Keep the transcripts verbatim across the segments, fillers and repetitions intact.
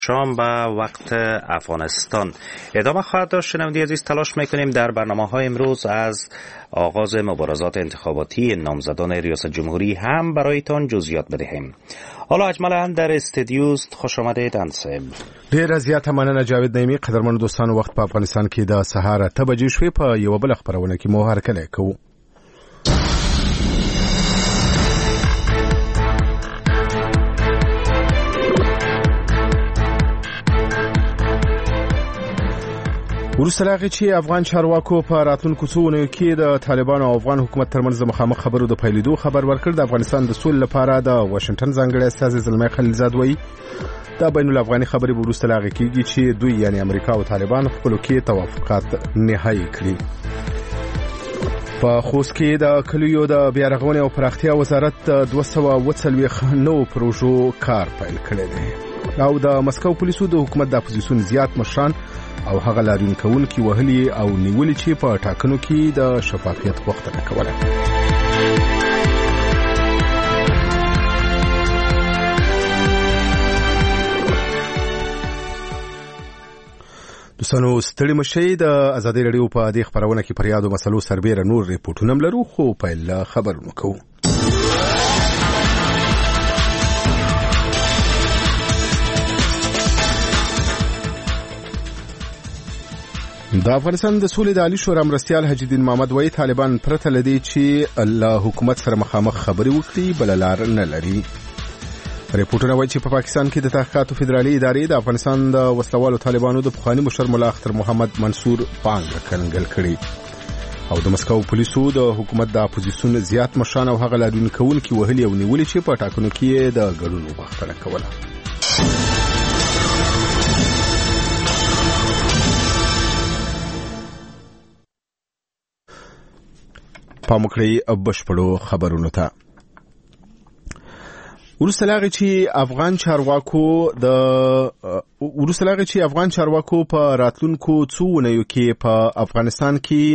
شام به وقت افغانستان ادامه خواهد داشت. شنوندگان عزیز، تلاش میکنیم در برنامه‌های امروز از آغاز مبارزات انتخاباتی نامزدان ریاست جمهوری هم برایتان جزئیات بدهیم. حالا اجمالا در استودیوست خوش آمدید انصب. ډیر زیاته مننه جاوید نعیمی. قدرمن دوستانو، وخت په افغانستان کې د سهار اته بجې شوې. په یو بل خبرونه کې مو هرکلی کوو. وروسته له هغې چې افغان چارواکو په راتلونکو څو اونیو کې د طالبانو او افغان حکومت ترمنځ د مخامخ خبرو د پیلېدو خبر ورکړ، د افغانستان د سولې لپاره د واشنګټن ځانګړی استازی زلمی خلیلزاد وایي دا بین الافغاني خبرې به وروسته له هغې کېږي چې دوی یعنې امریکا او طالبان خپلو کې توافقات نهایي کړي. په خوست کې د کلیو د بیارغونې او پراختیا وزارت دوه سوه اوه څلوېښت نوو پروژو کار پیل کړی دی او د مسکو پولیسو د حکومت د اپوزیسیون زیات مشران او هغه لاریون کوونکي وهلي او نیولي چې په ټاکنو کې د شفافیت غوښتنه کوله. دوستانو ستړي مشئ، د ازادي رادیو په دې خبرونه کې پر یادو مسلو سربېره نور ریپورټونه هم لرو، خو پیل خبرونه کوو. د افغانستان د سولې د عالی شورا مرستیال حاجی دین محمد وایي طالبان پرته لدی چې له حکومت سره مخامخ خبرې وکړي بل لار نه لري. ریپورټونه وایي چې په پاکستان کې د تحقیقاتو فدرالي ادارې د افغانستان د وسلوالو طالبانو د پخواني مشر ملا اختر محمد منصور پانګه کنګل کړي او د مسکو پولیسو د حکومت د اپوزیسیون زیات مشران او هغه لاریون کوونکي وهلي او نیولي چې په ټاکنو کې د ګډون غوښتنه کوله. پاموکړی بشپړو خبرونو ته. وروسته له هغې چې افغان چارواکو د وروسته له هغې چې افغان چارواکو په راتلونکو څو اونیو کې په افغانستان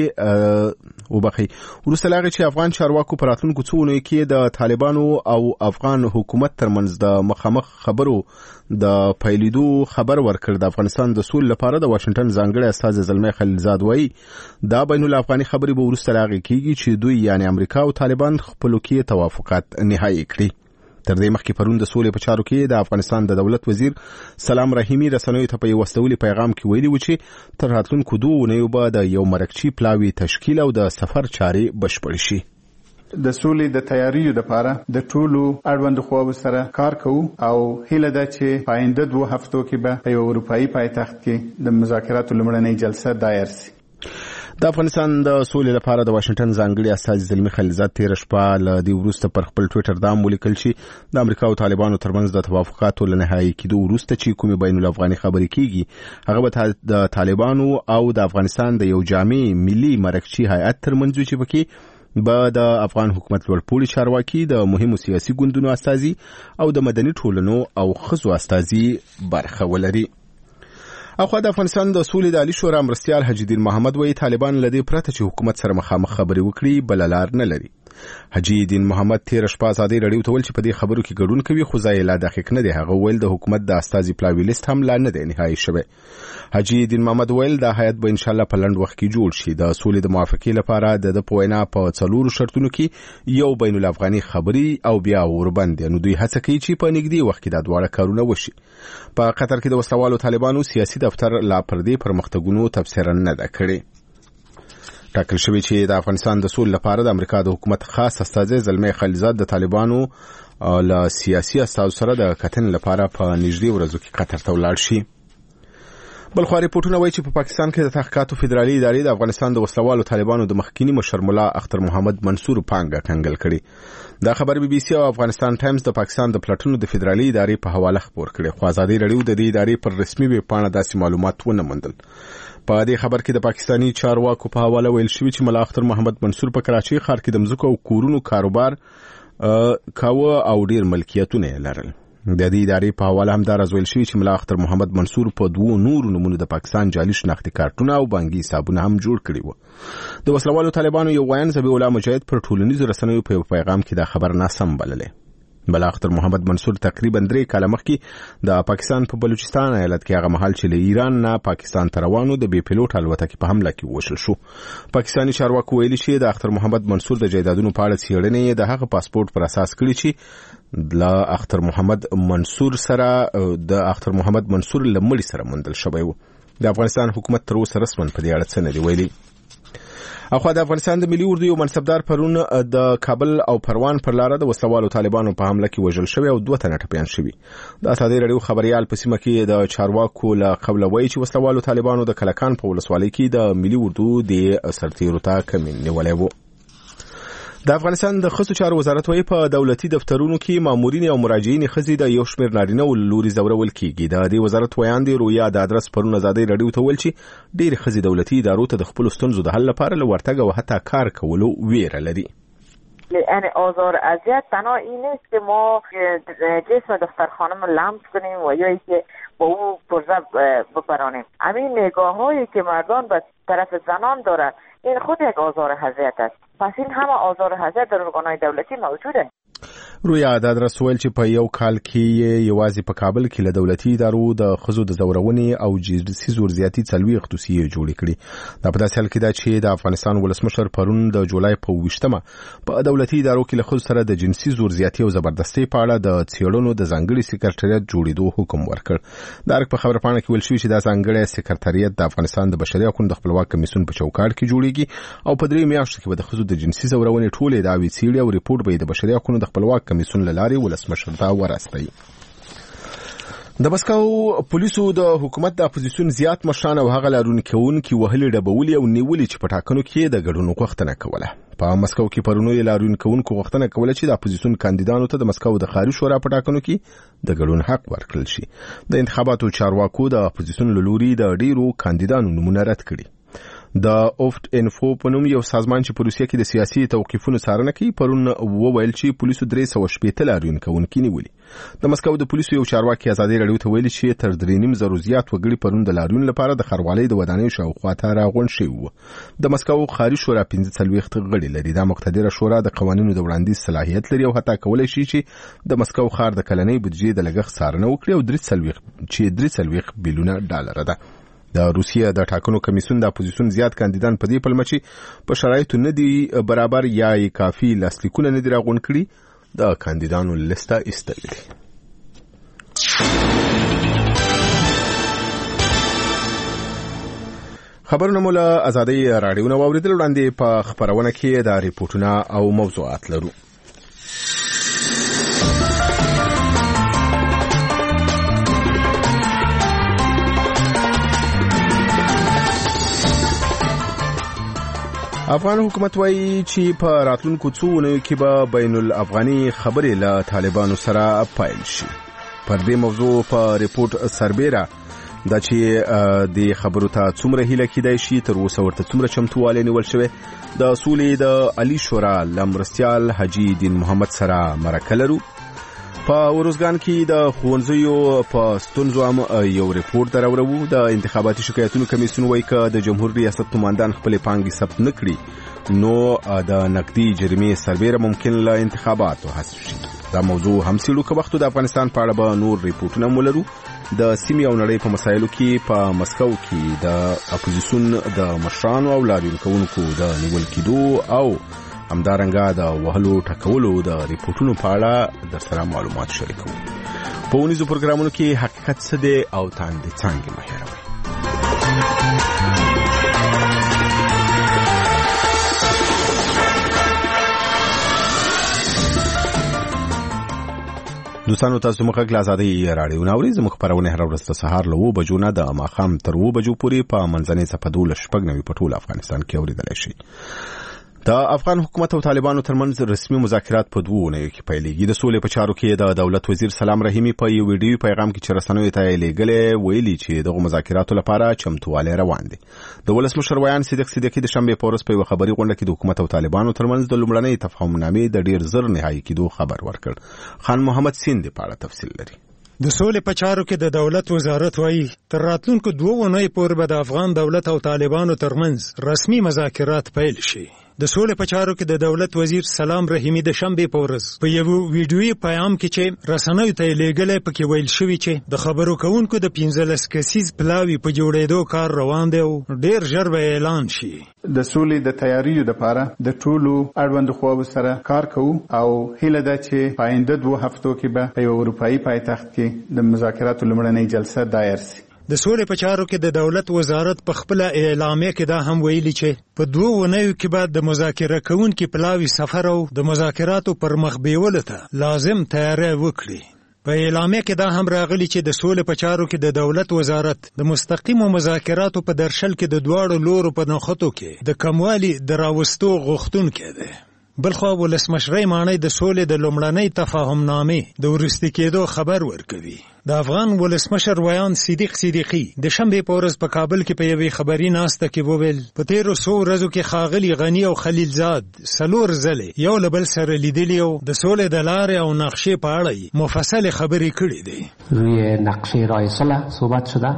کې وبخي وروسته له هغې چې افغان چارواکو په راتلونکو څو اونیو کې د طالبانو او افغان حکومت ترمنځ د مخامخ خبرو د پیلېدو خبر ورکړ، د افغانستان د سولې لپاره د واشنګټن ځانګړی استازی زلمی خلیلزاد وایي دا بین الافغاني خبرې به وروسته له هغې کېږي چې دوی یعنې امریکا او طالبان خپلو کې توافقات نهایي کړي. تر دې مخکې پرون د سولې په چارو کې د افغانستان د دولت وزیر سلام رحیمي رسنیو ته په یو وسولي پیغام کې ویلي و چې تر راتلونکو دوه اونیو به د یو مرکچي پلاوي تشکیل او د سفر چارې بشپړې شي. د سولې د تیاریو لپاره د ټولو اړوند خواو سره کار کوو او هیله ده چې په آینده دوه هفتو کې به په یو اروپایي پایتخت کې د مذاکراتو لومړنۍ جلسه دایر شي. د افغانستان د سولې لپاره د واشنګټن ځانګړي استازي زلمی خلیلزاد تیر شپه له دې وروسته پر خپل ټویټر دا ولیکل چې د امریکا او طالبانو ترمنځ د توافقاتو له نهایي کېدو وروسته چې کومې بین الافغاني خبرې کېږي هغه به د طالبانو او د افغانستان د یو جامع ملي مرکچي هیئت ترمنځ چې پکې به د افغان حکومت لوړپوړي چارواکي، د مهمو سیاسي ګوندونو استازي او د مدني ټولنو او ښځو استازي برخه ولري. اخوا د افغانستان د سولې د عالی شورا مرستیال حاجی دین محمد وایي طالبان لدی پرته چې حکومت سره مخامخ خبرې وکړي بل لار نه لري. حاجی دین محمد تیر شپه ازادي رادیو ته ویل چې په دې خبرو کې ګډون کوي، خو ځای لا دقیق نه دی. هغه ویل د حکومت د استازي پلاوي لیست هم لا نه دی نهایي شوی. حاجی دین محمد ویل دا هیئت به ان شاء الله په لنډ وخت کې جوړ شي. د سولې د موافقې لپاره د په وینا په څلورو شرطونو کې یو بین الافغاني خبري او بیا وربند، نو دوی هڅه کوي چې په نږدې وخت کې دا دواړه کارونه وشي. په قطر کې د وسلوالو طالبانو سیاسي دفتر لا پر دې پرمختګونو تبصره نه ده کړې. ټاکل شوی چې د افغانستان د سولې لپاره د امریکا د حکومت خاص استازی زلمی خلیلزاد د طالبانو له سیاسي استازو سره د کتنې لپاره په نږدې ورځو کې قطر ته ولاړ شي. بلخو ریپورټونه وایي چې په پاکستان کې د تحقیقاتو فدرالي ادارې د افغانستان د وسلوالو طالبانو د مخکینی مشر ملا اختر محمد منصور پانګه کنګل کړي. دا خبر بي بي سي او افغانستان ټایمز د پاکستان د پلاټونو د فدرالي ادارې په حواله خبر کړي، خو ازادي رادیو د دې ادارې پر رسمي ویب پاڼه داسې معلومات ونه موندل. په دې خبر کې د پاکستاني چارواکو په حواله ویل شوی چې ملا اختر محمد منصور په کراچۍ ښار کې د مځکو او کورونو کاروبار کاوه او ډیر ملکیتونه لرل. د دې ادارې په حواله هم دا راځول شوی چې ملا اختر محمد منصور په دوه نورو نمونو د پاکستان جعلي شناختي کارتونه او بانکي حسابونه هم جوړ کړي وو. د وسلوالو طالبانو یو وایي ذبیح الله مجاهد پر ټولنیزو رسنیو په پیغام کې دا خبر ناسم بللې. بلا اختر محمد منصور تقریبا درې کاله مخکې د پاکستان په بلوچستان ایالت کې هغه مهال چې له ایران نه پاکستان ته روانو د بي پیلوټ الوتکې په حمله کې وشل شو. پاکستاني چارواکو ویلي چې د اختر محمد منصور د جایدادونو په اړه څېړنې د هغه پاسپورت پر اساس کړي چې د اختر محمد منصور سره د اختر محمد منصور لمړي سره مندل شوی و. د افغانستان حکومت تر اوسه رسماً په دې اړه څه نه دی ویلي. اخوا د افغانستان د ملي اردو یو منصبدار پرون د کابل او پروان پر لاره د وسلوالو طالبانو په حمله کې وژل شوی او دوه تنه ټپیان شوي. د ازادي رادیو خبريال په سیمه کې د چارواکو له قبل وایي چې وسلوالو طالبانو د کلکان په ولسوالۍ کې د ملي اردو د سرتیرو ته کمین نیولی و. د افغانستان د ښځو چارو وزارت وايي په دولتي دفترونو کې مامورین او مراجعین ښځې د یو شمېر نارینه او لوري ځورول کېږي. د دې وزارت ویاندې رویا د ادرس پرون ازادي رادیو ته ویل چې ډېرې ښځې دولتي ادارو ته د خپلو ستونزو د حل لپاره له ورتګ او حتی کار کولو ویره لري. یعنی آزار اذیت تنها این نیست که ما جسم دختر خانم لمس کنیم و یا اینکه با او پرزه بپرانیم. همین نگاه هایی که مردان به طرف زنان دارند این خود یک آزار اذیت است. پس این همه آزار اذیت در ارگانهای دولتی موجوده. رویا د ادرس ویل چې په یو کال کې یوازې په کابل کې له دولتي ادارو د ښځو د ځورونې او جنسي زورزیاتي څلوېښت دوسیې جوړې کړي. دا په داسې حال کې ده چې د افغانستان ولسمشر پرون د جولای په اوویشتمه په دولتي ادارو کې له ښځو سره د جنسي زورزیاتي او زبردستۍ په اړه د څېړنو د ځانګړي سکرټریت جوړېدو حکم ورکړ. د ارګ په خبرپاڼه کې ویل شوي چې دا ځانګړی سکرټریت د افغانستان د بشري حقوقو د خپلواک کمیسیون په چوکاټ کې جوړېږي او په درې میاشتو کې به د ښځو د جنسي ځورونې ټولې دعوې څېړي او ریپورټ به د بشري حقوقو د خپلواک کمیسیون له لارې ولسمشر ته ورسپړي. د مسکو پولیسو د حکومت د اپوزیسیون زیات مشران او هغه لارونکي وهلي ډبولي او نیولي چې په ټاکنو کې د ګډون غوښتنه کوله. په مسکو کې پرونی لارونکو غوښتنه کوله چې د اپوزیسیون کاندیدانو ته د مسکو د خارج شورا په ټاکنو کې د ګډون حق ورکړل شي. د انتخاباتو چارواکو د اپوزیسیون لوري د ډیرو کاندیدانو نمونه رد کړي. د اوفت انفو په نوم یو سازمان چې په روسیه کې د سیاسي توقیفونو څارنه کوي پرون وویل چې پولیسو درې سوه شپېته لاریونکي نیولي. د مسکو د پولیسو یو چارواکي ازادي رادیو ته ویلي چې تر درې نیم زرو زیات وګړي پرون د لاریون لپاره د ښاروالۍ د ودانیو شاوخوا ته راغونډ شوي وو. د مسکو خارج شورا پنځه څلوېښت غړي لري. دا مقتدره شورا د قوانینو د وړاندیز صلاحیت لري او حتی کولی شي چې د مسکو ښار د کلنۍ بودیجې د لګښت څارنه وکړي او درې څلوېښت چې درې څلوېښت بیلیونه ډالره ده. د روسیه د ټاکنو کمیسیون د اپوزیسیون زیات کاندیدان په دې پلمه چې په شرایطو نه دی برابر یا کافي لاسلیکونه نه دي راغونډ کړي د کاندیدانو لیسته ایستلې دي. خبرونه مو له ازادي راډیو نه واوریدل. وړاندې په خبرونه کې د ریپورتونه او موضوعات لرو. افغان حکومت وایي چې په راتلونکو څو اونیو کې به بین الافغاني خبرې له طالبانو سره پیل شي. پر دې موضوع په ریپورت سربیره دا چې د خبرو ته څومره هیله کېدای شي تر اوسه ورته څومره چمتووالی نیول شوی. د سولې د علي شورا له مرستیال حاجي دین محمد سره مرکه لرو. په وروزګان کې د ښوونځیو په ستونزو هم یو ریپورت دراوړو. د انتخاباتي شکایتونو کمیسیون وایي که د جمهور ریاست نمایندان خپلې پانګې ثبت نه کړي نو د نقدي جریمې سربیره ممکن له انتخاباتو حذف شي. دا موضوع هم څېړو. که وخت د افغانستان په اړه به نور ریپورټونه مو لرو. د سیمې او نړۍ په مسایلو کې په مسکو کې د اپوزیسیون د مشرانو او لاریونکوونکو د نیول کېدو او همدارنګه د وهلو ټکولو د ریپورټونو په اړه در سره معلومات شریکوو. په ونیزو پروګرامونو کې حقیقت څه دی او تاندې څانګې مه هېروئ. دوستانو تاسو موږ غږ له ازادي راډیو نه اورئ. زموږ خپرونه هره ورځ د سهار له اوه بجو نه د ماښام تر اوه بجو پورې په منځنۍ څپه دولس شپږ نوي په ټول افغانستان کې اورېدلی شي. د افغان حکومت او طالبانو ترمنځ رسمي مذاکرات په دوو اونیو کې پیلېږي. د سولې په چارو کې د دولت وزیر سلام رحیمي په یو ویډیوي پیغام کې چې رسنیو ته یې لیږلی ویلي چې دغو مذاکراتو لپاره چمتووالی روان دی. د ولسمشر ویان صدیق صدیقي د شنبې په ورځ په یوه خبري غونډه کې د حکومت او طالبانو ترمنځ د لومړنۍ تفاهمنامې د ډېر زر نهایي کېدو خبر ورکړ. خان محمد سیند په اړه تفصیل لري. د سولې په چارو کې د دولت وزارت وایي تر راتلونکو دوه اونیو پورې به د افغان دولت او طالبانو ترمنځ رسمي مذاکرات پیل شي. د سولې په چارو کې د دولت وزیر سلام رحیمی د شنبې په ورځ په یو ویډیويي پیغام کې چې رسنیو ته لیږلی پکې ویل شوي چې د خبرو کوونکو د پنځلس کسیز پلاوي په جوړېدو کار روان دی او ډېر ژر به اعلان شي. د سولې د تیاریو لپاره د ټولو اړوندو خواو سره کار کوو او هیله ده چې په آینده دوه هفتو کې به په یو اروپایي پایتخت کې د مذاکراتو لومړنۍ جلسه دایر شي. د سولې په چارو کې د دولت وزارت په خپل اعلامیه کې دا هم ویلي چې په دوه ونیو کې بعد د مذاکره کوونکو پلاوي سفر او د مذاکراتو پر مخ بیولو ته لازم تیاری وکړي. په اعلامیه کې دا هم راغلی چې د سولې په چارو کې د دولت وزارت د مستقیمو مذاکراتو په درشل کې د دواړو لورو په نښتو کې د کموالي د راوستو غوښتونکی دی. بلخوا ولسمشرۍ ماڼۍ د سولې د لومړنۍ تفاهم نامې د وروستي کېدو خبر ورکوي. د افغان ولسمشر ویان صدیق صدیقی د شنبې په ورځ په کابل کې په یوې خبري ناسته کې وویل په تیرو څو ورځو کې ښاغلي غني او خلیلزاد څلور ځلې یو له بل سره لیدلي او د سولې د لارې او نقشې په اړه مفصل خبرې کړې دي. روی نقشه راه صلح صحبت شده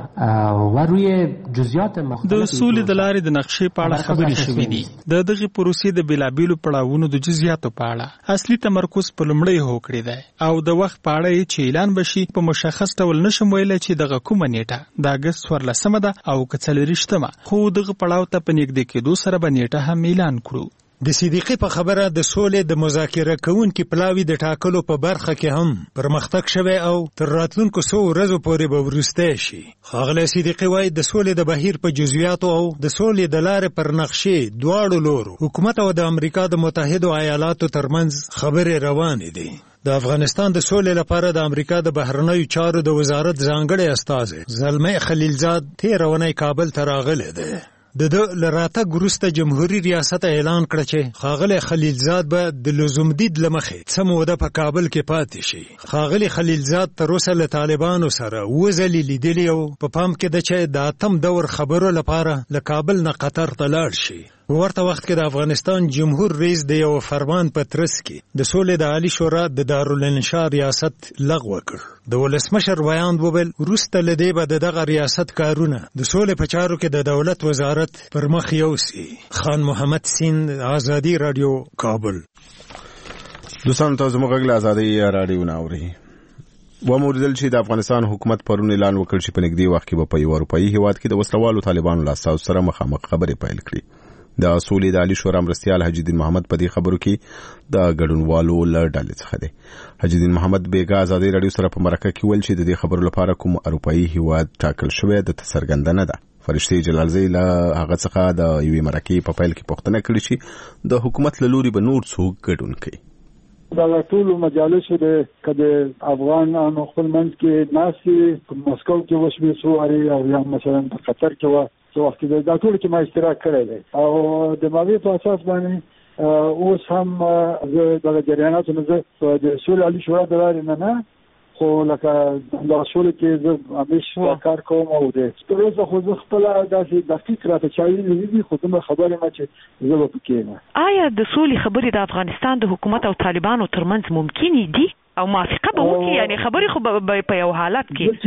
و روی جزئیات مختلف د سولې د لارې د نقشې په اړه خبرې شوې دي. د دغه پروسې د بیلابیلو پړاوونو د جزئیاتو په اړه اصلي تمرکز په لومړی هوکړې ده او د وخت په اړه چې اعلان بشي په مشخص خاص ډول نشم ویلای چې دغه کومه نیټه د اگست څوارلسمه ده او که څلوېښتمه، خو دغه پړاو ته په نږدې کېدو سره به نیټه هم اعلان کړو. د صدیقي په خبره د سولې د مذاکره کوونکو پلاوي د ټاکلو په برخه کې هم پرمختګ شوی او تر راتلونکو څو ورځو پورې به وروستی شي. ښاغلی صدیقي وایي د سولې د بهیر په جزئیاتو او د سولې د لارې پر نقشې دواړو لورو حکومت او د امریکا د متحدو ایالاتو ترمنځ خبرې روانې دي. د افغانستان د سولې لپاره د امریکا د بهرنیو چارو د وزارت ځانګړی استازی زلمي خلیلزاد تېره اونۍ کابل ته راغلی دی. د ده له راتګ وروسته جمهوري ریاست اعلان کړه چې ښاغلی خلیلزاد به د لزومدید له مخې څه موده په کابل کې پاتې شي. ښاغلي خلیلزاد تر اوسه له طالبانو سره اووه ځلې لیدلي او په پام کې ده چې د اتم دور خبرو لپاره له کابل نه قطر ته لاړ شي. په ورته وخت کې د افغانستان جمهور رئیس د یو فرمان په ترڅ کې د سولې د عالی شورا د دارالانشا ریاست لغوه کړ. د ولسمشر ویاند وویل وروسته له دې به د دغه ریاست کارونه د سولې په چارو کې د دولت وزارت پر مخ یوسي. خان محمد سیند، آزادي رادیو، کابل. دوستان تاسو موږ غږ له آزادي رادیو نه اورئ. وموردل چې د افغانستان حکومت پرون اعلان وکړ چې په نږدې وخت کې به په یو اروپایي هیواد کې د وسلوالو طالبانو له اساس سره مخامخ خبرې پیل کړي. د سولې د عالی شورا مرستیال حجي الدین محمد په دې خبرو کې د ګډونوالو له ډلې څخه دی. حجي الدین محمد بیګا آزادي رادیو سره په مرکه کې ویل چې د دې خبرو لپاره کوم اروپایي هیواد ټاکل شوی د څرګنده نه ده. فرشتي جلالزی له هغه څخه د یوې مرکې په پیل کې پوښتنه کړې چې د حکومت له لوري به نور څوک ګډون کوي. دا ټول مجالس د کده افغان او خپل منځ کې ناسي په مسکو کې وشوي سواري او یا مثلا په قطر کې و څو وخت دا ټول کې ما اشتراک کړی دی او د ماوی په اساس باندې اوس هم د جریاناتو نه د سولې عالی شورا د لارې نه نه خو لکه د سولې کې زه همیشه کار کوم او د ستورو خو زه خپل داسې دقیق راته چایي نه دي خو کومه خبره ما چې زه به پکې نه. آیا د سولې خبرې د افغانستان د حکومت او طالبانو ترمنځ ممکن دي او موافقه به وکړي؟ یعنی خبرې خو په یو حالت کې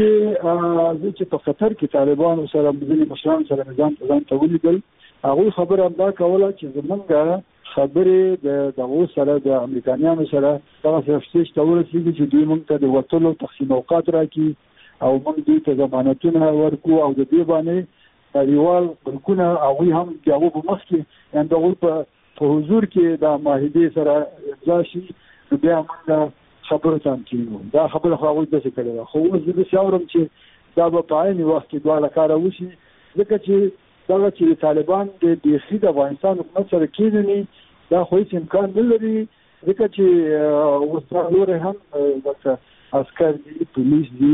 چې چې په قطر کې طالبانو سره ځینې مشران سره نظام ځان ته ولیدل هغوی خبره همدا کوله چې زمونږ خبرې د دغو سره د امریکایانو سره دغه سرفسیش ته ورسېږي چې دوی موږ ته د وتلو تقسیم اوقات راکړي او موږ دوی ته ضمانتونه ورکړو او د دې باندې نړیوال بانکونه هغوی هم د هغو په مخ کې یعنې د هغوی په حضور کې د معاهدې سره امضا شي نو بیا موږ خبرو ته هم کېږو. دا خبره خو هغوی داسې کړې ده خو اوس زه داسې اورم چې دا به په عین وخت کې دواړه کاره وشي ځکه چې دغه چې طالبان د بیخي د افغانستان حکومت سره کېنوي دا خو هېڅ امکان نه لري ځکه چې اوس دا لوری هم لکه عسکر دي پولیس دي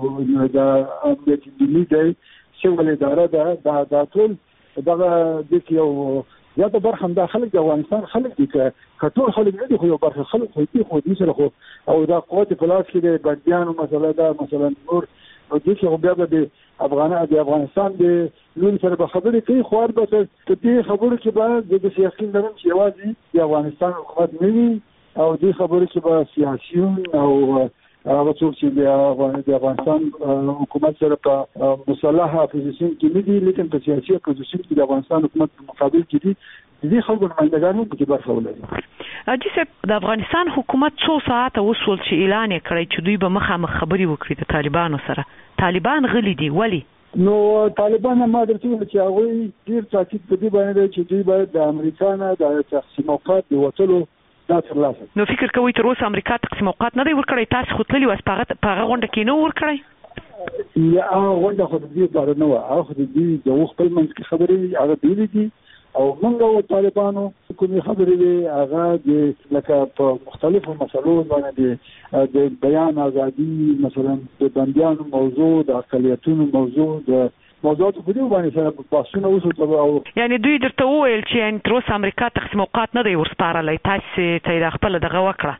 د امنیت ملي دی سیول اداره ده دا دا ټول دغه د یو زیاته برخه هم دا خلک د افغانستان خلک دي که ټول خلک نه دي خو یو برخه خلک خو دي خو دوی سره خو او دا قوت په لاس کې د بندیانو مسله ده مثلا نور او دې کې خو بیا به د افغانستان د افغانستان د نور سره به خبرې کوي خو هر به په دې خبرو کې به د یقین لرم چې یوازې د افغانستان حکومت نه وي او دې خبرو کې به سیاسیون او هغه څوک چې د افغانستان حکومت سره په مسلح اپوزیسیون کې نه دي لیکن په سیاسي اپوزیسیون کې د افغانستان حکومت په مقابل کې دي دې خلکو نمائندګانو په کې برخه ولري. اجي صاحب د افغانستان حکومت څو ساعته وسول چې اعلان یې کړی چې دوی به مخامخ خبري وکړي د طالبانو سره. طالبان غلي دي ولی؟ نو طالبان ما درته ویل چې هغه ډیر تاکید په دې باندې چې دوی باید د امریکا نه د تقسیم اوقات د وټلو دا ترلاسه. نو فکر کوئ تر اوسه امریکا تقسیم اوقات نه دی ورکړی؟ تاسو خو تللي واست په هغه غونډه کې نه ورکړی؟ یا هغه غونډه خو د دې لپاره نه وه، هغه خو د دې د خپل منځ کې خبرې هغه بیلې دي او موږ او طالبانو کومې خبرې دي هغه د لکه په مختلفو مسلو باندې د بیان ازادي، مثلا د بندیانو موضوع، د اقلیتونو موضوع، د موضوعاتو په دې باندې سره بحثونه وشول. او یعنی دوی درته وویل چې تر اوسه امریکا تقسیم اوقات نه دی ورسپارلی، تاسو ته د خپل دغه وکړه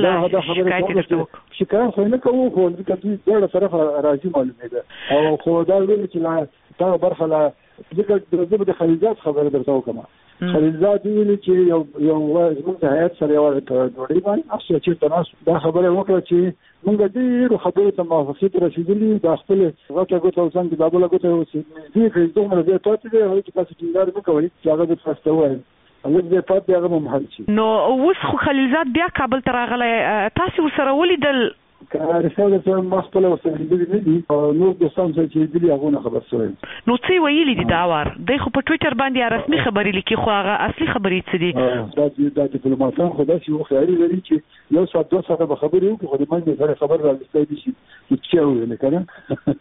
شکایت خو نه کوو، خو ځکه دوی دواړه طرفه راځي معلومېده او خو دا ویل چې لا دغه برخه لا ځکه زه به د خلیلزاد خبره درته وکړم. خلیلزاد ویلي چې یو یو زموږ د هیات سره یو ډوډۍ باندې هر چېرته ناست دا خبره وکړه چې موږ ډېرو خبرو ته موافقې ته رسېدلي، دا خپل غټه ګوته او څنګ د بله ګوته نږدې کړي دومره ځای پاتې دی هغوی چې تاسو ټینګار مه کوئ چې هغه درته تاسو ته ووایم هغه ځای پاتې دی هغه به محل شي. نو اوس خو خلیلزاد بیا کابل ته راغلی، تاسو ورسره ولیدل؟ رساله سره ما خپل ورسره لیدلي نه دي او نور دوستان سره چې لیدلي هغو نه خبر شوی. نو څه ویلي دي دا وار؟ دی خو په ټویټر باندې رسمي خبرې لیکي، خو هغه اصلي خبرې څه دي؟ دا ډیپلوماتان خو داسې یو خیالي لري چې یو ساعت دوه ساعته به خبرې وکړي خو د منځ سره خبر راویستی دي چې څه وویل که نه.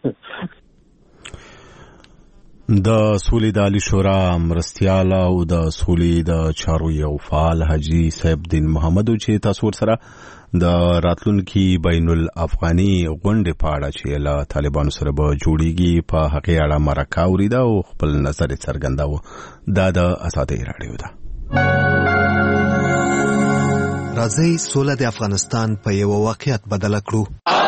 د سولې د عالي شورا مرستیال او د سولې د چارو یو فعال حاجي صاحب دین محمد چې تاسو ورسره د راتلونکي بین الافغاني غونډې په اړه چې له طالبانو سره به جوړیږي په هغې اړه مرکه اورېده او خپل نظر یې څرګنداوه. دا د ازادۍ راډیو ده. راځئ سوله د افغانستان په یو واقعیت بدله کړو.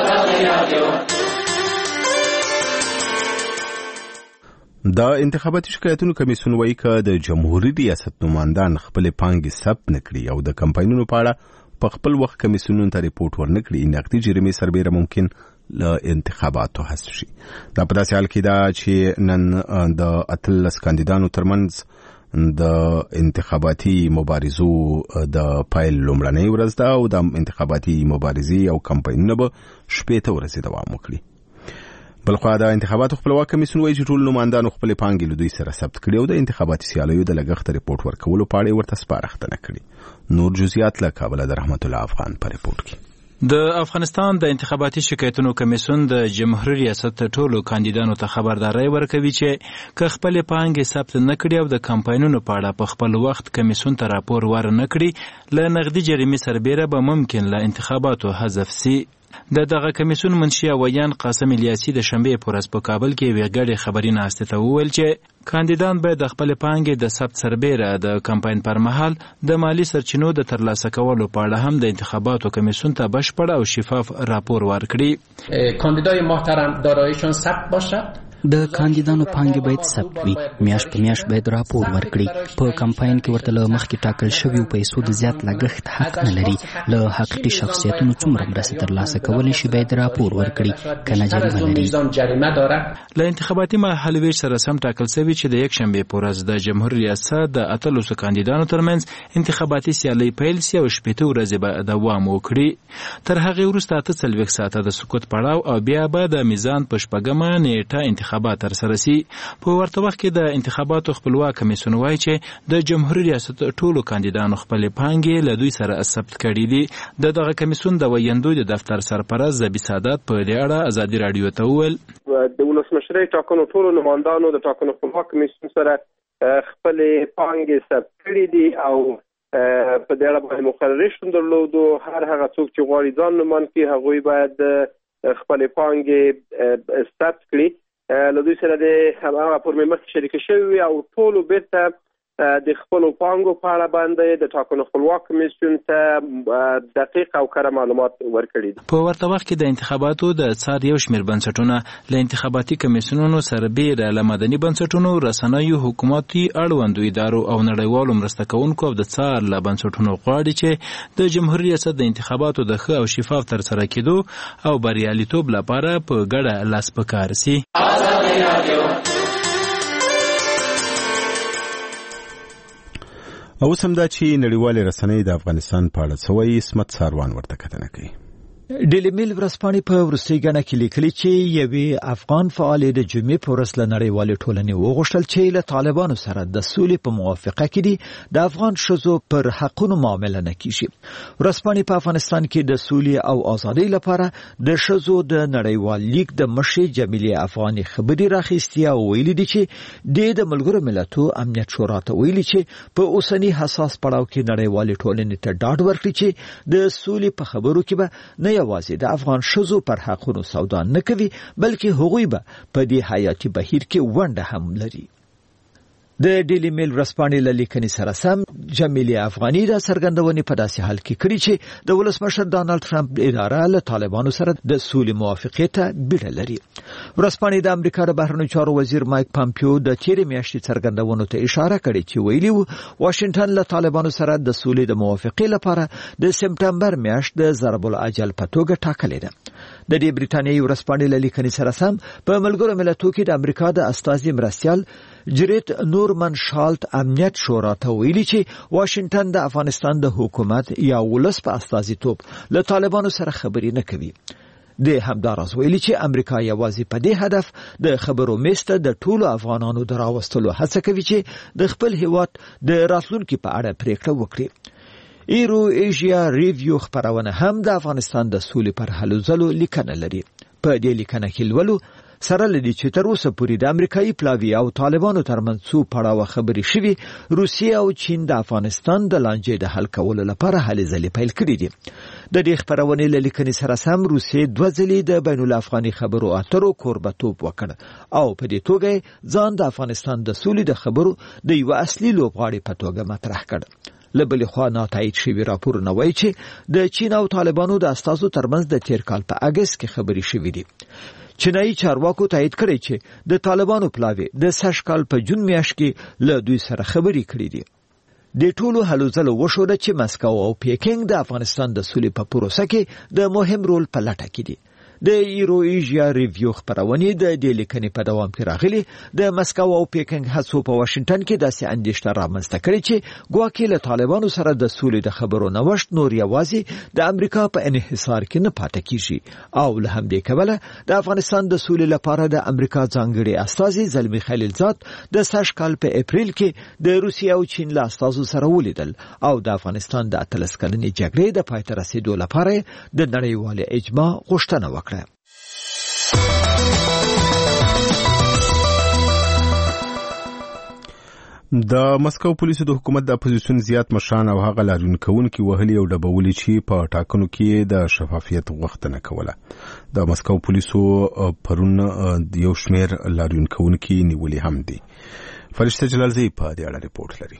د انتخاباتي شکایتونو کمیسیون وایي که د جمهوریت ریاست نمایندان خپل پانګې ثبت نه کړي او د کمپاینونو په اړه په خپل وخت کمیسیونونو ته ریپورټ ورنه کړي، نقدي جریمې سربیره ممکن له انتخاباتو حذف شي. دا په داسې حال کې ده چې نن د اتلس کاندیدانو ترمنځ د انتخاباتي مبارزو د پایل لومړنۍ ورځ ده او د انتخاباتي مبارزې او کمپاینونه به شپېته ورځې دوام وکړي. بلخوا د انتخاباتو خپلواک کمیسیون وایي چې ټول نمایندانو خپلې پانګې له دوی سره ثبت کړي او د انتخاباتي سیالیو د لګښت ریپورټ ورکولو په اړه یې ورته سپارښتنه کړې. نور جزئیات له کابله د رحمت الله افغان په ریپورټ کې. د افغانستان د انتخاباتي شکایتونو کمیسیون د جمهوریت ریاست ټولو کاندیدانو ته خبرداري ورکوي چې که خپل پانګې ثبت نه کړي او د کمپاینونو په اړه په خپل وخت کمیسیون ته راپور ورنه کړي، له نقدي جریمې سربیره به ممکن له انتخاباتو حذف سي. د دغه کمیسیون منشي ویان قاسم الیاسي د شنبې په ورځ په کابل کې یوې ګډې خبري ناستې ته وویل چې کاندیدان باید د خپل پانګې د ثبت سربیره د کمپاین پر مهال د مالی سرچینو د ترلاسه کولو په اړه هم د انتخاباتو کمیسیون ته بشپړ او شفاف راپور ورکړي. کاندیدای محترم داراییشان ثبت باشد. د کاندیدانو پانګې باید ثبت وي، میاشت په میاشت باید راپور ورکړي. په کمپاین کې ورته له مخکې ټاکل شویو پیسو د زیات لګښت حق نه لري. له حقیقي شخصیتونو څومره مرسته ترلاسه کولی شي باید راپور ورکړي، کنه جریمه لري. له انتخاباتي مهال ویش سره سم ټاکل شوی چې د یک شنبې په ورځ د جمهوریت ریاست د اتلسو کاندیدانو ترمنځ انتخاباتي سیالۍ پیل سي او شپېته ورځې به دوام وکړي. تر هغې وروسته اته څلوېښت ساعته د سکوت پړاو او بیا به د میزان په شپږمه نیټه انتخابات تر سره سي. په ورته وخت کې د انتخاباتو خپلواک کمیسیون وایي چې د جمهوریت ریاست ټولو کاندیدانو خپل پانګې له دوی سره ثبت کړي دي. د دغه کمیسیون د ویندوی د دفتر سرپرست زبی سعادت په دې اړه ازادي راډیو ته وویل د ولسمشرۍ ټاکنو ټولو نمایندانو د ټاکنو خپلواک کمیسیون سره خپل پانګې ثبت کړي دي او په دې اړه باندې مقرري شتون درلودو. هر هغه څوک چې غواړي ځان نومان کړي هغوی باید خپل پانګې ثبت کړي. له دوی سره د هغه فورمې مخکې شریکه شوي او ټولو بیرته د خپلو پانګو په اړه باندې د ټاکنو خپلواک کمیسیون ته دقیق او کره معلومات ورکړي دي. په ورته وخت کې د انتخاباتو د څار یو شمېر بنسټونه له انتخاباتي کمیسیونونو سربیره له مدني بنسټونو، رسنیو، حکومتي اړوندو ادارو او نړیوالو مرسته کوونکو او د څار له بنسټونو غواړي چې د جمهوریت ریاست د انتخاباتو د ښه او شفاف ترسره کېدو او بریالیتوب لپاره په ګډه لاس په کار سي. اوس هم دا چې نړیوالې رسنۍ د افغانستان په اړه څه وایي، عصمت ساروان ورته کتنه کوي. ډیلی میل ورځپاڼې په وروستۍ ګڼه کې لیکلي چې یوې افغان فعالې د جمعې په ورځ له نړیوالې ټولنې وغوښتل چې له طالبانو سره د سولې په موافقه کې دي د افغان ښځو پر حقونو معامله نه کیږي. ورځپاڼې په افغانستان کې د سولې او ازادۍ لپاره د ښځو د نړیوال لیګ د مشرې جمیلې افغاني خبري راخیستې او ویلي دي چې د ملګرو ملتونو امنیت شورا ته ویلي چې په اوسنی حساس پړاو کې نړیوالې ټولنې ته ډاډ ورکړي چې د سولې په خبرو کې به نه یوازې د افغان ښځو پر حقونو سودا نه کوي، بلکې هغوی به په دې حیاتي بهیر کې ونډه هم لري. د ډیلی میل ورځپاڼې له لیکنې سره سم جمیلې افغاني د څرګندونې په داسې حال کې کړي چې د ولسمشر ډانلډ ټرمپ اداره له طالبانو سره د سولې موافقې ته بیړه لري. ورځپاڼې د امریکا د بهرنیو چارو وزیر مایک پامپیو د تیرې میاشتې څرګندونو ته اشاره کړې چې ویلي وو واشنگټن له طالبانو سره د سولې د موافقې لپاره د سپټمبر میاشت د ضرب الاجل په توګه ټاکلې ده. د دې بریټانیې ورځپاڼې له لیکنې سره سم په ملګرو ملتونو کې د امریکا د استازي مرستیال جریت نورمن شالت امنیت شورا ته ویلي چې واشنگټن د افغانستان د حکومت یا ولس په استازیتوب له طالبانو سره خبرې نه کوي. د همداراز ویلي چې امریکا یوازې په دې هدف د خبرو میسته د ټولو افغانانو د راوستلو هڅه کوي چې د خپل هیواد د راتلونکي په اړه پریکړه وکړي. ایرو ایشیا ریویو خبرونه هم د افغانستان د سولې پر هلو ځلو لیکنه لري. په دې لیکنه کې لولو سره لدی چې تر اوسه پورې د امریکایي پلاوی او طالبانو ترمنځ څو پړاوه خبرې شوي، روسیه او چین د افغانستان د لانجې د حل کولو لپاره هلې ځلې پیل کړې دي. د دې خبرونې له لیکنې سره سم روسیه دوه ځلې د بین الافغاني خبرو اترو کوربتوب وکړ او په دې توګه ځان د افغانستان د سولې د خبرو د یو اصلي لوبغاړي په توګه مطرح کړ. لبلې خوا ناتایید شوی راپورونه وایي چې د چین او طالبانو د استازو ترمنځ د تیر کال په اگست کې خبرې شوې دي. چینایي چارواکو تایید کړی چې د طالبانو پلاوی د سږ کال په جون میاشت کې له دوی سره خبرې کړې دي. د ټولو هلو ځلو وشوه چې مسکو او پیکینګ د افغانستان د سولې په پروسه کې د مهم رول په لټه کې دي. د ایرو ایشیا ریویو خبرونه د دې لیکنې په دوام کې راغلي د مسکو او پیکینګ هڅو په واشنگټن کې داسې اندېښنه رامنځته کړې چې ګواکې له طالبانو سره د سولې د خبرو نوښت نور یوازې د امریکا په انحصار کې نه پاتې کیږي او له همدې کبله د افغانستان د سولې لپاره د امریکا ځانګړي استازي زلمی خلیلزاد د سږ کال په اپریل کې د روسیې او چین له استازو سره ولیدل او د افغانستان د اتلس کلنې جګړې د پای ته رسیدو لپاره د نړیوال اجماع غوښتنه وکړه. د مسکو پولیسو د حکومت د اپوزیسیون زیات مشران او هغه لاریون کوونکي وهلي او ډبولي چې په ټاکنو کې د شفافیت غوښتنه کوله. د مسکو پولیسو پرون یو شمېر لاریون کوونکي نیولي هم دي. فرشته جلالزی په دې اړه ریپورت لري.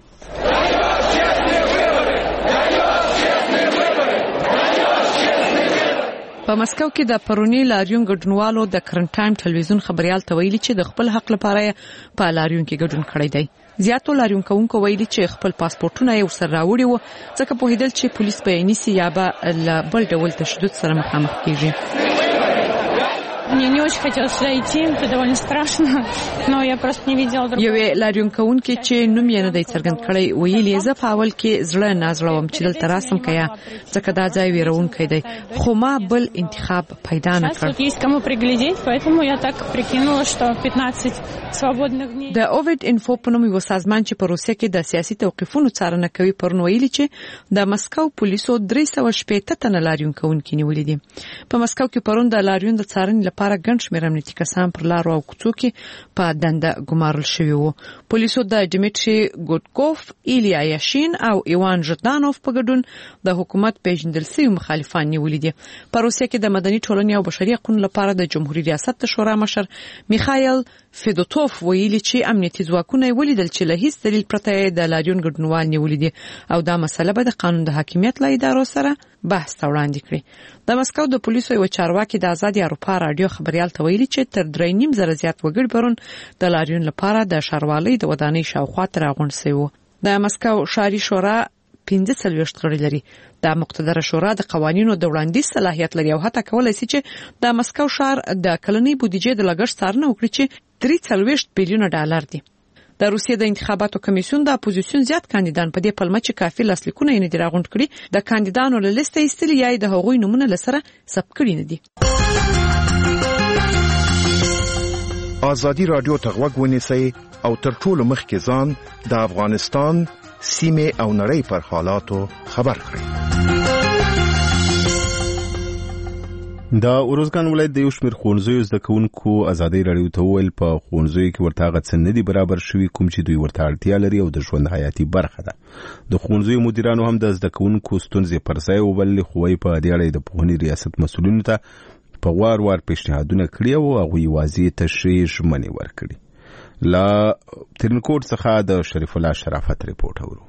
په مسکو کې د پرونی لاریون ګډونوالو د کرنټ ټایم ټلویزیون خبريال ته ویلي چې د خپل حق لپاره په لاریون کې ګډون کړی دی. زیاتو لاریون کوونکو ویلي چې خپل پاسپورتونه یې ورسره راوړي وو ځکه په هیدل چې پولیس به یې نیسي یا به بل ډول تشدد سره مخامخ کیږي. Мне не очень хотелось сюда идти, это довольно страшно, но я просто не видела другого. یو لاریون کوونکی چې نوم یې نه دی څرګند کړی ویلي زه په اول کې زړه نازړوم چې دلته راسم کیا ځکه دا ځای ویرونکی دی خو ما بل انتخاب پیدا نه کړ. Есть кому приглядеть, поэтому я так прикинула, что пятнадцать свободных дней. د اووید انفو په نوم یو سازمان چې په روسیه کې د سیاسي توقیفونو څارنه کوي پرون ویلي چې د مسکو پولیسو درې سوه شپېته تنه لاریون کوونکي نیولي دي. په مسکو کې پرون د لاریون د څارنې لپاره ګڼ شمېر امنیتي کسان پر لارو او کوڅو کې په دنده ګمارل شوي وو. پولیسو د ډیمیټري ګوډکوف، ایلیا یاشین او ایوان ژدانوف په ګډون د حکومت پیژندل شوي مخالفان نیولي دي. په روسیه کې د مدني ټولنې او بشري حقوقو لپاره د جمهوریت ریاست د شورا مشر میخایل فیدوتوف ویلي چې امنیتي ځواکونه ولیدل چې له هیڅ دلیل پرته د لاریون ګډونوال نیولي دي او دا مسله به د قانون د حاکمیت له ادارو سره بحث ته وړاندې کړي. د مسکو د پولیسو یو چارواکي د آزادي اروپا رادیو خبريال ته ویلي چې تر درې نیم زره زیات وګړي پرون د لاریون لپاره د ښاروالۍ د ودانۍ شاوخوا ته راغونډ شوي وو. د مسکو ښاري شورا پنځه څلوېښت غړي لري. د مقتدره شورا د قوانینو د وړاندیز صلاحیت لري او هڅه کولای شي چې د مسکو ښار د کلنۍ بودیجې د لګښت څارنه وکړي چې درې څلوېښت بیلیونه ډالر دي. د روسیې د انتخاباتو کمیسیون د اپوزیسیون زیات کاندیدان په دې پلمه چې کافي لاسلیکونه یې نه دي راغونډ کړي د کاندیدانو له لیست ایستلي یا د هغوی نومونه لسره ثبت کړي نه دي. ازادي رادیو ته غوږ ونیسئ او تر ټولو مخکې ځان د افغانستان سیمې او نړۍ پر حالاتو خبر کړئ. د اروزګان ولایت د یو شمېر ښوونځیو زده کوونکو ازادي راډیو ته وویل په ښوونځیو کې ورته هغه څه نه دي برابر شوي کوم چې دوی ورته اړتیا لري او د ژوند حیاتي برخه ده. د ښوونځیو مدیرانو هم د زده کوونکو ستونزې پر ځای وبللې، خو وایي په دې اړه د پوهنې ریاست مسؤلینو ته په وار وار پیشنهادونه کړي او هغوی یوازې تشریح ژمنې ورکړي. له ترینکوټ څخه د شریف الله شرافت رپورټ اورو.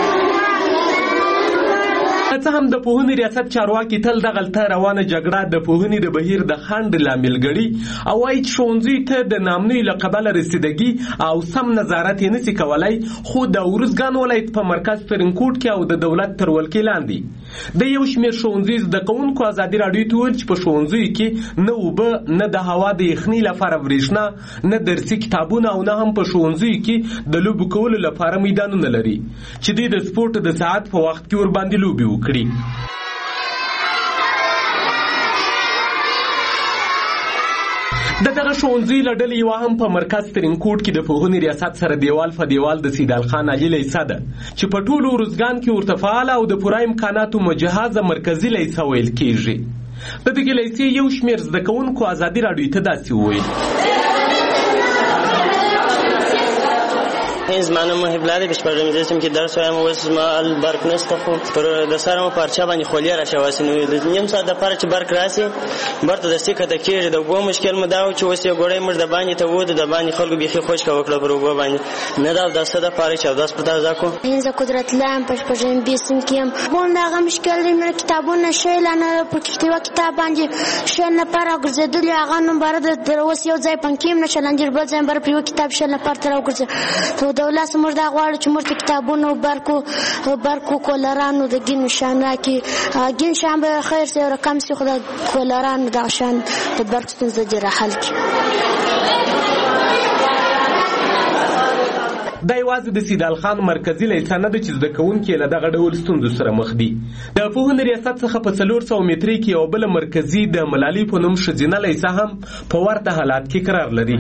څه هم د پوهنې ریاست چارواکي تل دغلته روانه جګړه د پوهنې د بهیر د خنډ لامل ګڼي او وایي چې ښوونځي ته د نامنوي له قبله رسیدګي او سم نظارت یې نشي کولای، خو د اروزګان ولایت په مرکز ترینکوټ کې او د دولت تر ولکې لاندې د یو شمېر ښوونځي زده کوونکو ازادي راډیو ته ویل چې په ښوونځیو کې نه اوبه، نه د هوا د یخنۍ لپاره برېښنا، نه درسي کتابونه او نه هم په ښوونځیو کې د لوبو کولو لپاره میدانونه لري چې دوی د سپورټ د ساعت په وخت کې ورباندې لوبې وکړي. د دغه ښوونځي له ډلې یوه هم په مرکز ترینکوټ کې د پوهنې ریاست سره دیوال په دیوال د سیدال خان علي لیسه ده چې په ټولو اروزګان کې ورته فعاله او د پوره امکاناتو مجهزه مرکزي لیسه ویل کېږي. د دغې لیسې یو شمېر زده کوونکو ازادي راډیو ته داسې وویل. زما نوم محب الله دی، په شپږم جسم کې درس وایم. اوس زما برق نشته، خو پر د سره مو پارچه باندې خولۍ راشواسي نو د نیم ساعت دپاره چې برق راسي برته دستي کته کېږي. د اوبو مشکل مو دا و چې اوس یو ګوړی موږ د باندې ته ووتو، د باندې خلکو بیخي خوشکه وکړه پر اوبو باندې نه دا د څه دپاره چې اودس په تازه کړو. زه قدرت الله یم، په شپږم بي سیم کې یم. بون هغه مشکل دی، مې کتابونه ښه نه پر کښتیوه کتاب باندې ښه لپاره ګرځېدلي هغه نوم باره د اوس یو ځای پنکې م نه چلنجر بل ځای باره پر یو کتاب ښه لپاره ته راوګرځېد. دولت موږ دا غواړو چې موږ ته کتابونو برکو برکو کولرانو د ګین شان راکړي. ګین شان به خیر سي او رقم سي، خو د کولرانو دغه شان د برق ستونزه دې راحل کړي. دا یوازې د سیدال خان مرکزي لیسه نه ده چې زده کوونکي له دغه ډول ستونزو سره مخ دي. د پوهنې ریاست څخه په څلور سوه مترۍ کې یوه بله مرکزي د ملالۍ په نوم ښځینه لیسه هم په ورته حالات کې قرار لري.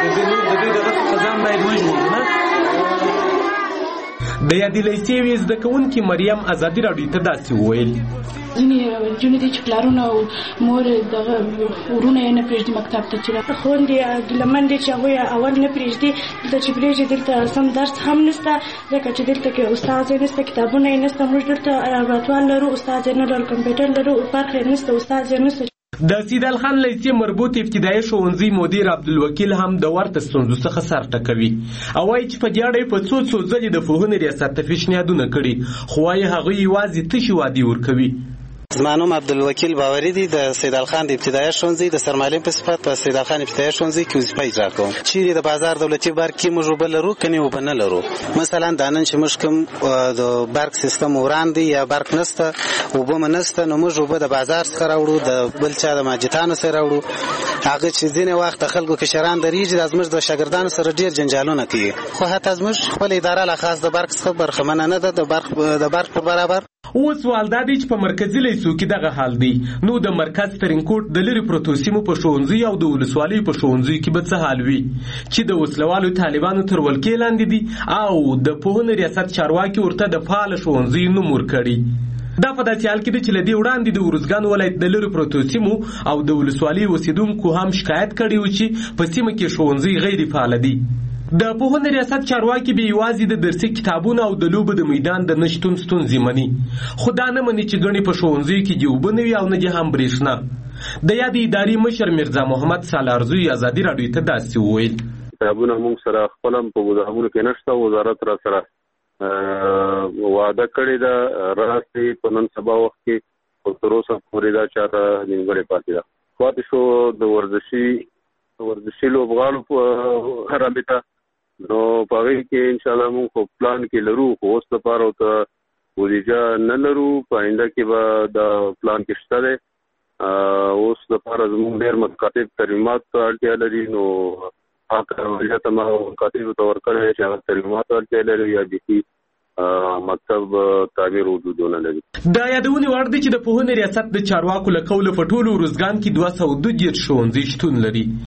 د یادې لیسې یوې زده کوونکي مریم ازادي راډیو ته داسې وویل. ځینې نجونې دي چې پلارونه او مور دغه ورونه یې نه پرېږدي مکتب ته چې خویندې ګیلمن دي چې هغوی اول نه پرېږدي. دلته چې پرېږدي دلته سم درس هم نشته، ځکه چې دلته کې استاد یې نشته، کتابونه یې نشته. موږ دلته لابراتوار لرو، استاد یې نه لرو، کمپیوټر لرو، برق یې نشته، استاد یې نشته. د سیدال خان لیسې مربوط ابتدایي ښوونځي مدیر عبدالوکیل هم د ورته ستونزو څخه سر ټکوي او وایي چې په دې اړه یې په څو څو ځلې د پوهنې ریاست ته پیشنهادونه کړي، خو وایي هغوی یوازې تشې وعدې ورکوي. زما نوم عبدالوکیل باوري دی، د سیدال خان د ابتدایي ښوونځي د سرمعلم په صفت په سیدال خان ابتدایي ښوونځي کې وظیفه اجرا کوم. چیرې د بازار دولتي برق کې موږ اوبه لرو که نه اوبه نه لرو. مثلا دا نن چې موږ کوم د برق سیستم وران دی یا برق نشته، اوبه مو نشته، نو موږ اوبه د بازار څخه راوړو، د بل چا د ماجتانو سره راوړو. هغه چې ځینې وخت د خلکو کشران درېږي دا زموږ د شاګردانو سره ډېر جنجالونه کوي، خو حتی زموږ خپله اداره له خاص د برق څخه برخمنه نه ده د برق د برق په برابر. اوس سوال دا دی چې په مرکزي لیسو کې دغه حال دی، نو د مرکز ترینکوټ د لرې پرتو سیمو په ښوونځیو او د ولسوالیو په ښوونځیو کې به څه حال وي چې د وسلوالو طالبانو تر ولکې لاندې دي او د پوهنې ریاست چارواکي ورته د فعاله ښوونځیو نوم ورکړي. دا په داسې حال کې دی چې له دې وړاندې د اروزګان ولایت د لرې پرتو سیمو او د ولسوالیو اوسېدونکو هم شکایت کړی و چې په سیمه کې ښوونځي غیر فعاله دي. د پوهنې ریاست چارواکي به یوازې د درسي کتابونو او د لوبو د میدان د نشتون ستونزې مني، خو دا نه مني چې ګڼې په ښوونځیو کې دې اوبه نه وي او نه دې هم برېښنا. د یادې ادارې مشر میرزا محمد سالارزوی ازادي راډیو ته داسې وویل. کتابونه موږ سره خپل هم په ګدامونو کې نشته، وزارت را سره وعده کړې ده راسي په نن سبا وخت کې تر اوسه پورې دا چاره نیمګړې پاتې ده. پاتې شو د ورزشي ورزشي لوبغاړو په رابطه، نو په هغې کې انشاءالله موږ خو پلان کې لرو، خو اوس لپاره ورته بودیجه نه لرو. په آینده کې به دا پلان کې شته دی. اوس لپاره زموږ ډېر متقاطب ترمیمات ته اړتیا لري، نو اکثریت ما کاتیو تور کړی چې هغه تعلیمات ورته لري یا د مکتب تعمیر وجودونه لري. دا یادونه وړ دي چې د پوهنې ریاست د چارواکو له قوله په ټولو روزګان کې دوه سوه دوه دېرش ښوونځي شتون لري.